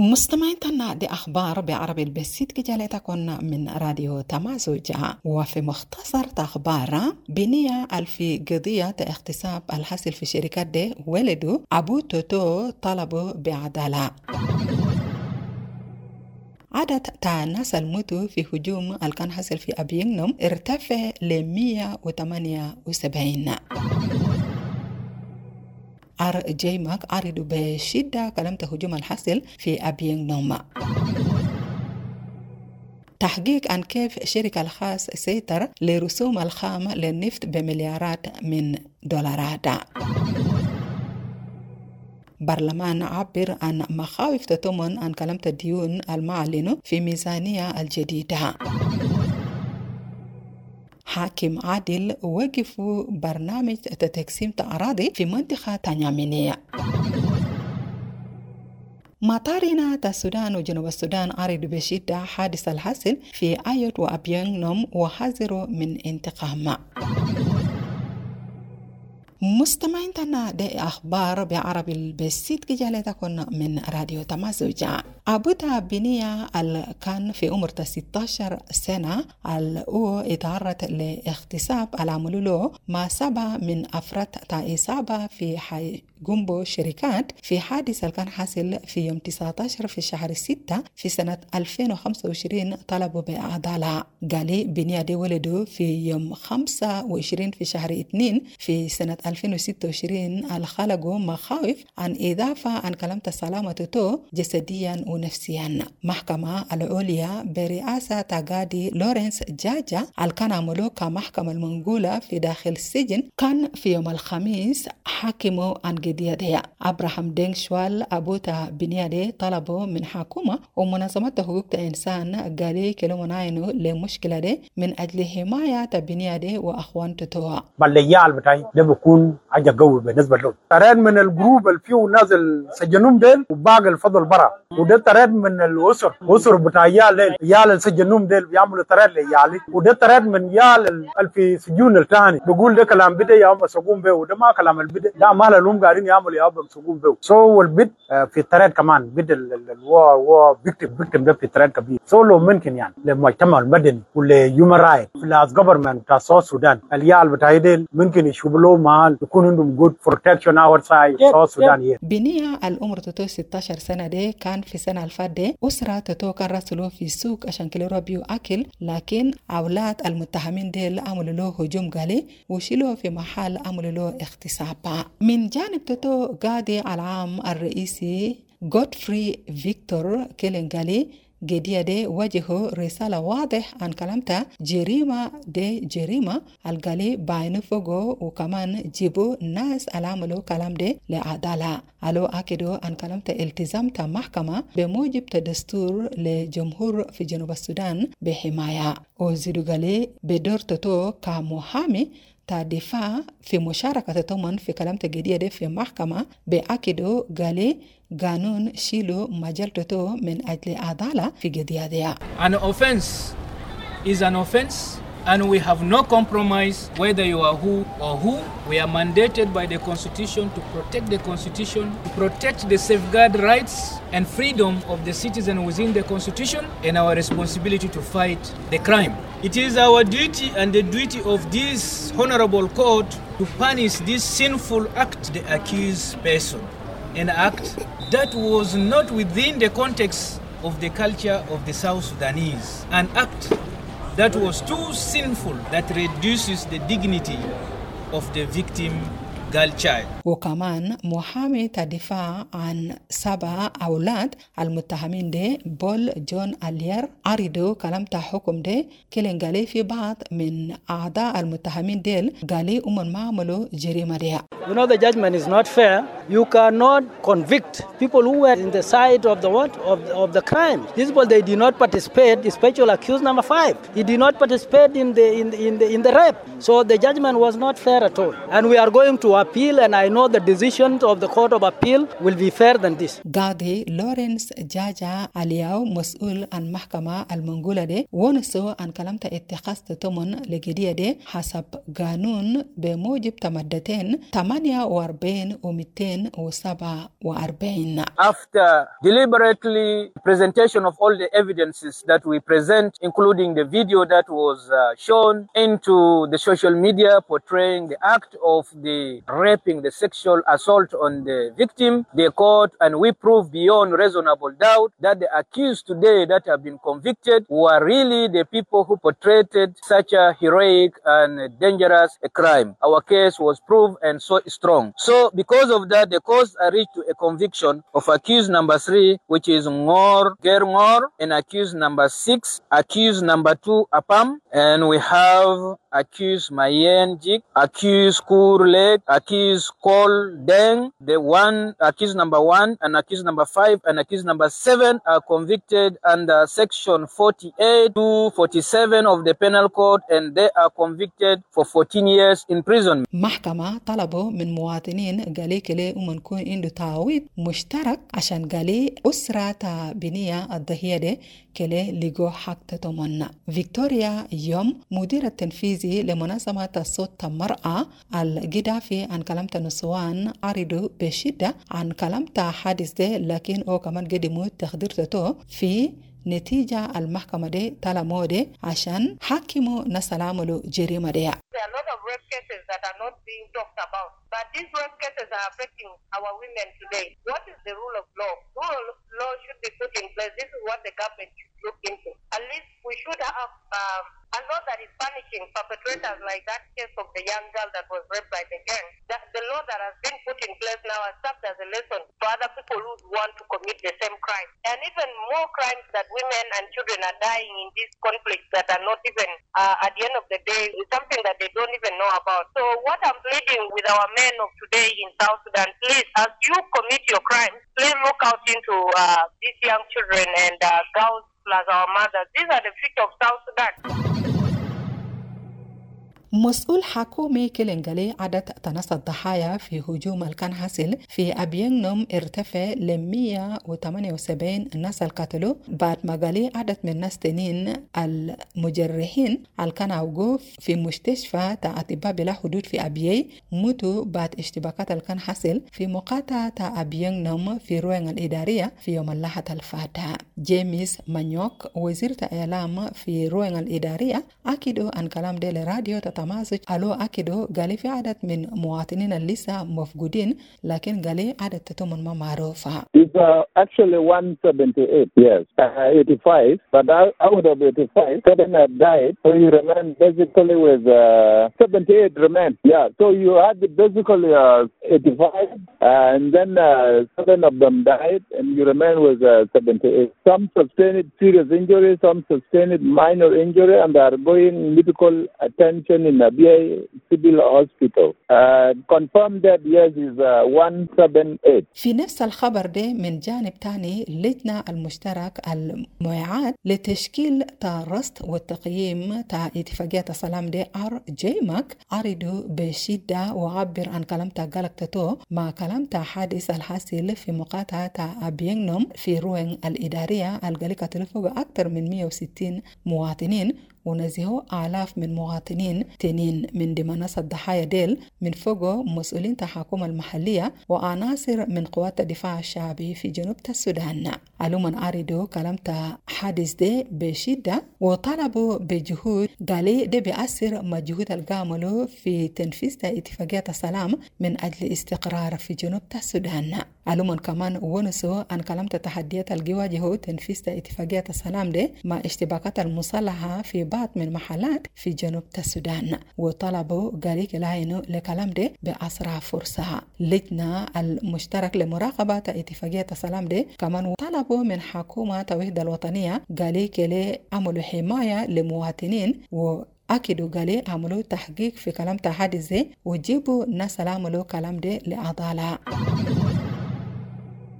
مستمعينا دي أخبار بعربي البسيط كجالتكن من راديو تمازوجة. وفي مختصر أخبار بنية في قضية اغتصاب الحاصل في شركات دي ولدوا أبو توتو طلبوا بعدالة. عدد الناس الموتوا في هجوم اللي كان حصل في أبينغنوم ارتفع ل 178. جيماك عرضوا بشدة كلمة هجوم الحاصل في أبينغنوم. تحقيق عن كيف شركة الخاص سيطر لرسوم الخام للنفط بمليارات من دولارات. برلمان عبر عن مخاوف تتضمن عن كلمة الديون المعلنة في ميزانية الجديدة. حاكم عادل وقفوا برنامج تقسيم أراضي في منطقة تنيامينية. مطارنا السودان وجنوب السودان عرضوا بشدة حادث الحاصل في آيوت وأبينغنوم وحذروا من انتقام. مستمعينا دي أخبار بعربي البسيط كجالتكن من راديو تمازوجة. أبوتا بنية كان في عمر 16 سنة الأو اتعرض لاغتصاب العملوا له مع 7 من أفراد إصابة في حي جنبو شركات في حادث كان حاصل في يوم 19 في شهر 6 في سنة 2025 طلبوا بعدالة. قالي بنية دي ولدوا في يوم 25 في شهر 2 في سنة 2026 الخلقوا مخاوف عن إضافة عن كلمة سلامته جسديا ونفسيا. محكمة العليا برئاسة قاضي لورنس جاجا كان عملوا كمحكمة المنقولة في داخل السجن كان في يوم الخميس حكموا عن قضية أبراهام دينغشوال أبوتا بنيادي طلبوا من حكومة ومنظمات حقوق الإنسان قالي كلمناينو لمشكلة دي من أجل حماية بنيادي وأخوان تتوها. بالليال بتاعي ده بيكون حاجة قوي بالنسبة له. تراد من الجروب اللي فيه نازل سجنهم ديل وباقي الفضل برا، وده تراد من الأسر بتاع يال السجنهم ديل بيعملوا تراد ليالي، وده تراد من يال اللي في سجون الثاني بيقول ده كلام بدأ يا أم سقوم به، وده ما كلام البدء ده مال لهم قاعدين يعملوا يا أم سقوم به. سو البد في تراد كمان بد الوا فيكتيم ده في تراد كبير. سو لو ممكن يعني للمجتمع المدني ولهيومن رايت ولاس جفرمنت بتاع ساوث السودان اليال بتاع ديل ممكن يشوفوا له مال يكون عندهم جود بروتكشن اوتسايد ساوث السودان. بنية العمر تتو 16 سنة دي كان في سنة الفاتة أسرة تتو كان رسلوه في سوق عشان كيلو ربيو أكل، لكن أولاد المتهمين ديل عملوا له هجوم قالي وشيلوه في محل عملوا له اغتصاب. من جانب تتو قاضي العام الرئيسي غودفري فيكتور كيلينغالي قضية دي وجهوا رسالة واضح عن كلامته جريمة القالي باينو فوقو وكمان جيبوا ناس العملوا كلام دي لعدالة. ألو أكدوا عن كلامته التزامته محكمة بموجب دستور لجمهور في جنوب السودان بحماية، وزيدوا قالي بدور تتو كمحامي دفاع في مشاركة تضمن في كلام تجديد دي في محكمة بأكدوا قالي قانون شيلو مجالته من أجل عدالة في قضية دي. An offense is an offense and we have no compromise whether you are who or who. We are mandated by the Constitution to protect the Constitution, to protect the safeguard rights and freedom of the citizen within the Constitution, and our responsibility to fight the crime. It is our duty and the duty of this honorable court to punish this sinful act, the accused person, an act that was not within the context of the culture of the South Sudanese, an act that was too sinful that reduces the dignity of the victim girl child. وكمان محامي الدفاع عن 7 أولاد المتهمين دي بول جون ألير عرضوا كلامته حكم دي كيلينغالي في بعض من أعضاء المتهمين ديل قالي ما عملوا جريمة دي. You know the judgment is not fair. You cannot convict people who were in the side of the of the crime. These people they did not participate. Especially accused number 5, he did not participate in the rape. So the judgment was not fair at all. And we are going to appeal. And I know the decisions of the Court of Appeal will be fair than this. قاضي لورنس جاجا الياو مسؤول عن محكمة المنقولة دي ونسو عن كلامة اتخاذ تمن لجدية دي حسب قانون بموجب تمدتين 48 و 247. After deliberately presentation of all the evidences that we present, including the video that was shown into the social media portraying the act of the raping, the sexual assault on the victim, the court, and we prove beyond reasonable doubt that the accused today that have been convicted were really the people who portrayed such a heroic and dangerous a crime. Our case was proved and so strong. So because of that, the courts are reached to a conviction of accused number 3, which is Ngor Gerngor, and accused number 6, accused number 2 Apam, and we have accused Mayen Jik, accused Kurlek, accused Kol Deng. The one accused number 1 and accused number 5 and accused number 7 are convicted under section 48 to 47 of the penal code, and they are convicted for 14 years imprisonment. محكمة طلبوا من مواطنين قالي كلي ومنكون عنده تعويض مشترك عشان قالي أسرة بنية الضحية دي كلي لقوا حق تتمنى. فيكتوريا يوم مدير التنفيذي لمنظمة صوت المرأة القدافي عن كلامة النسوان عرضوا بشدة عن كلامة حادث ده، لكن هو كمان قدموا تقديرته في نتيجة المحكمة دي طلبوا دي عشان حكموا ناس عملوا جريمة دي. There are a lot of rape cases that are not being talked about, but these rape cases are affecting our women today. What is the rule of law? Rule of law should be put in place. This is what the government should look into. At least we should have a law that is punishing perpetrators like that case of the young girl that was raped by the gang. The law that has been put in place now has served as a lesson for other people who want to commit the same crime. And even more crimes that women and children are dying in these conflicts that are not even, at the end of the day, is something that they don't even know about. So what I'm pleading with our men of today in South Sudan, please, as you commit your crimes, please look out into these young children and girls plus our mothers. These are the future of South Sudan. مسؤول حكومي كلينجالي عدد تنص الضحايا في هجوم اللي حاصل في أبيانوم ارتفع ل 178 ناس القتلوا بعد ما قالي عدد من الناس تنين المجرحين اللي كانوا وقوف في مستشفى أطباء بلا حدود في أبيي موتوا بعد اشتباكات اللي كان حاصل في مقاطعة أبيانوم في روين الإدارية في يوم الأحد الفاتح. جيمس مانيوك وزير الإعلام في روين الإدارية أكدوا عن كلام ده لراديو تمازج ألو أكيدو قالي في عدد من مواطنين اللي لسه مفقودين، لكن قالي عدد تتمن ما معروفة. It's actually 178, yes, 85, but out of 85, 7 have died, so you remain basically with 78 remain. Yeah, so you had basically 85, and then 7 of them died, and you remain with 78. Some sustained serious injury, some sustained minor injury, and they are going medical attention in Abyei Civil Hospital. Confirmed that yes is 178. في نفس الخبر ده من جانب تاني لجنة المشترك المعاد لتشكيل الرصد والتقييم تاع اتفاقية السلام ده جيماك عرضوا بشدة وعبر عن كلامته قلقتته مع كلامته حادث الحاصل في مقاطعة أبيانوم في روين الإدارية القلقة تلفوق أكثر من 160 مواطنين ونزهوا آلاف من مواطنين تنين من ضمن الضحايا ديل من فوق مسؤولين الحكومة المحلية وعناصر من قوات الدفاع الشعبي في جنوب السودان. علوما عرضوا كلامة حادث ده بشدة وطلبوا بجهود قالي ده بيأثر مجهود القاملو في تنفيذ اتفاقية السلام من أجل استقرار في جنوب السودان. علوما كمان ونسوا عن كلامة تحديات الجواجه تنفيذ اتفاقية السلام ده مع اشتباكات المصالحة في بعض من محلات في جنوب السودان وطلبوا قاليك لاينو لكلام ده بأسرع فرصة. لجنة المشترك لمراقبة اتفاقية السلام ده كمان طلبوا من حكومة الوحدة الوطنية قاليك لعملوا حماية لمواطنين أكيدوا قالي عملوا تحقيق في كلام حادث ده وجيبوا ناس عملوا كلام ده لعضالة.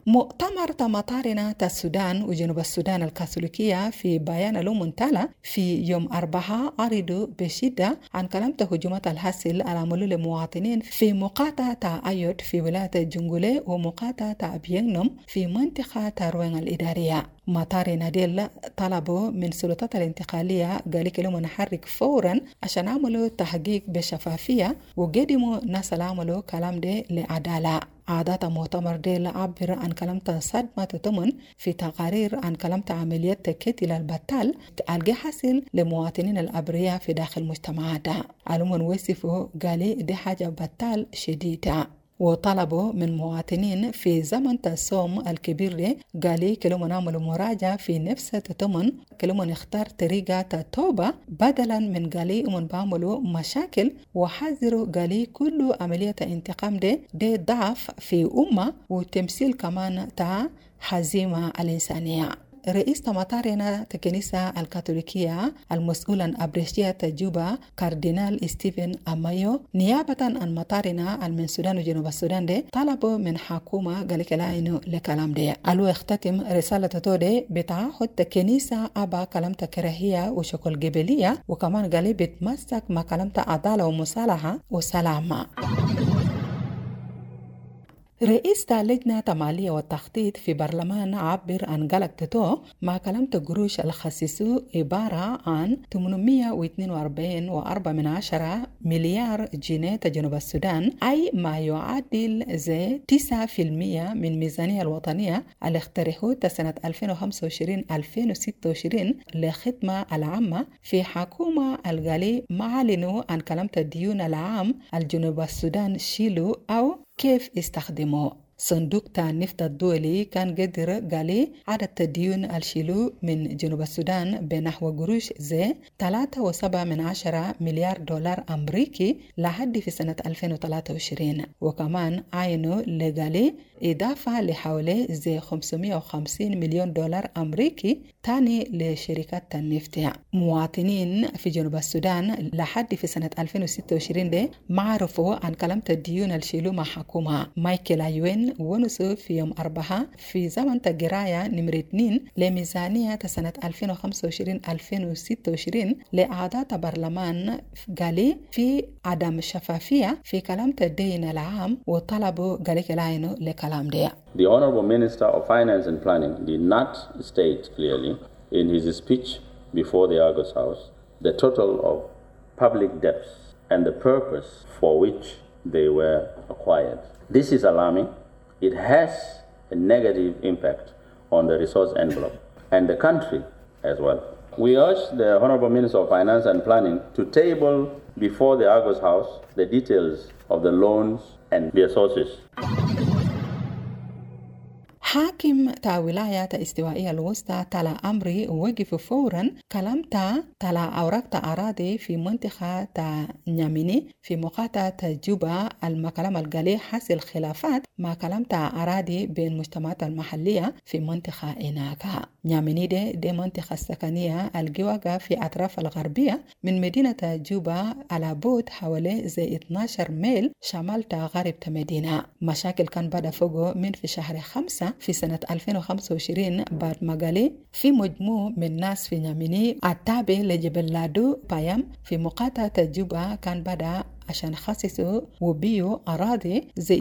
مؤتمر مطارنا السودان وجنوب السودان الكاثوليكية في بيان له منتلى في يوم 4 عرضوا بشدة عن كلام هجومات الحاصل على ملول المواطنين في مقاطعة أيوت في ولاية جنجولي ومقاطعة بيانوم في منطقة روين الإدارية. مطارنا ديل طلبوا من سلطات الانتقالية قال لهم نحرك فورا عشان عملوا تحقيق بشفافية وقدموا ناس عملوا كلام ده لعدالة. عادات مؤتمر ديل عبر عن كلمة صدمة تمن في تقارير عن كلمة عمليات تكتل البتال الجي حاصل لمواطنين الأبرياء في داخل مجتمعات. علوم وصفوا قال دي حاجة بتال شديدة وطلبوا من مواطنين في زمن الصوم الكبير ده قالي كلهم نعملوا مراجعة في نفس التمن كلهم نختار طريقة التوبة بدلا من قالي من بعملوا مشاكل وحذروا قالي كل عملية انتقام ده ضعف في أمة وتمثيل كمان تا حزيمة الإنسانية. رئيس مطارنا الكنيسة الكاثوليكية المسؤول عن أبرشية جوبا كاردينال ستيفن أمايو نيابة عن مطارنا من السودان وجنوب السودان ده طلبوا من حكومة قال كلا إنه لكلام ده. قالوا يختتم رسالة تودي بتعهد الكنيسة أبا كلام كراهية وشكل جبلية وكمان قال بتمسك مع كلام عدالة ومصالحة وسلامة. رئيس لجنة المالية والتخطيط في برلمان عبر عن قلقته مع كلمة قروش الخصيصو عبارة عن 842.4 مليار جنيه جنوب السودان أي ما يعادل زي 9% من الميزانية الوطنية اللي اقترحوها سنة 2025-2026 للخدمة العامة في حكومة الغالي معلنوا عن كلمة الديون العام الجنوب السودان شيلو أو كيف استخدموه. صندوق النفط الدولي كان قدر قالي عدد الديون الشيلو من جنوب السودان بنحو قروش زي 3.7 مليار دولار أمريكي لحد في سنة 2023 وكمان عينوا لقالي إضافة لحوالي زي 550 مليون دولار أمريكي تاني لشركات النفط. مواطنين في جنوب السودان لحد في سنة 2026 ده معرفوا عن كلمة الديون الشيلو مع حكومة مايكل أيوين ونسو في يوم 4 في زمن تقرايا نمرة 2 لميزانية سنة 2025-2026 لأعضاء برلمان قالي في عدم شفافية في كلمة الدين العام وطلبوا قالي كلاينو لكلام ده. The Honorable Minister of Finance and Planning did not state clearly in his speech before the Argos House the total of public debts and the purpose for which they were acquired. This is alarming. It has a negative impact on the resource envelope and the country as well. We urge the Honorable Minister of Finance and Planning to table before the Argos House the details of the loans and their sources. حاكم تا ولاية استوائية الوسطى تلا أمري وقف فورا كلامتا تلا أوراق تا أراضي في منطقة تا نياميني في مقاطعة جوبا المكلام القلي حاصل خلافات مع كلامتا أراضي بين المجتمعات المحلية في منطقة إناكا. نياميني دي منطقة سكنية الجواقة في أطراف الغربية من مدينة جوبا على بعد حوالي زي 12 ميل شمال تا غرب تا مدينة. مشاكل كان بدأ فوقه من في شهر 5 في سنة 2025 بعد ما قالي في مجموع من الناس في نياميني التابع لجبل لادو بايام في مقاطعة جوبا كان بدأ عشان خصصوا وبيو أراضي زي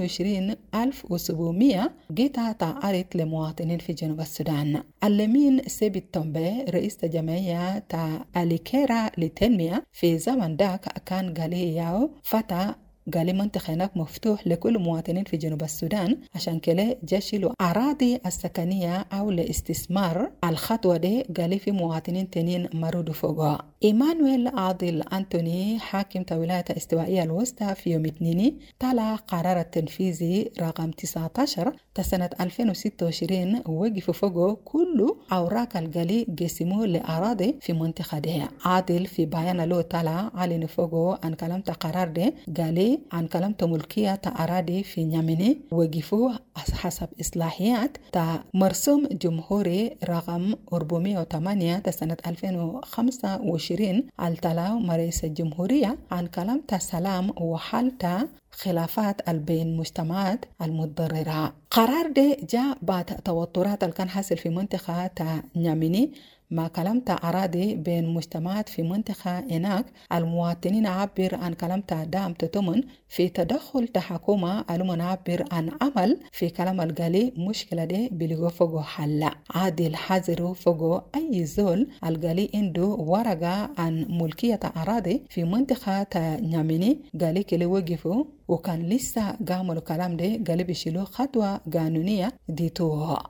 22,700 قطعة أرض لمواطنين في جنوب السودان. اللمين سيبي التنبي رئيس جمعية تا أليكيرا للتنمية في زمن داك كان قالي ياو فتا قال منطقة هناك مفتوح لكل مواطنين في جنوب السودان عشان كده جاشلوا أراضي السكنية أو لاستثمار. الخطوة دي قال في مواطنين تانيين مرودوا فوقها. إيمانويل عادل أنتوني حاكم ولاية استوائية الوسطى في يوم 2 طلع قرار التنفيذي رقم 19 سنة 2026 وقف فوقه كل أوراق القلي قسموه لأراضي في منطقة دي. عادل في بيان له طلع علن فوقه عن كلام قرار دي قال نياميني عن كلام ملكية أراضي في نياميني وقفوا حسب إصلاحيات مرسوم جمهوري رقم 408 سنة 2025 التلاو رئيس الجمهورية عن كلام سلام وحل خلافات بين مجتمعات المتضررة. قرار ده جاء بعد توترات اللي كان حاصل في منطقة نياميني ما كلمت أراضي بين مجتمعات في منطقة هناك. المواطنين عبر عن كلمت دعم تتمن في تدخل حكومة المن عبر عن عمل في كلام القالي مشكلة دي بلغو فوقو حل عادل حذروا فوقو أي زول القالي عنده ورقة عن ملكية أراضي في منطقة نياميني قالي كلي وقفوا وكان لسه قاموا الكلام ده قالي بيشيلوا خطوة قانونية ديتوها.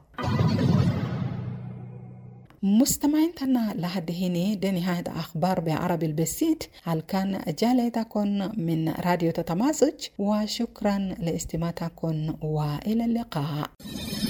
مستمعين تنا لحد هنا دي نهاية أخبار بعربي البسيط هل كان جالتكم من راديو تتماسج وشكرا لاستماعتكم وإلى اللقاء.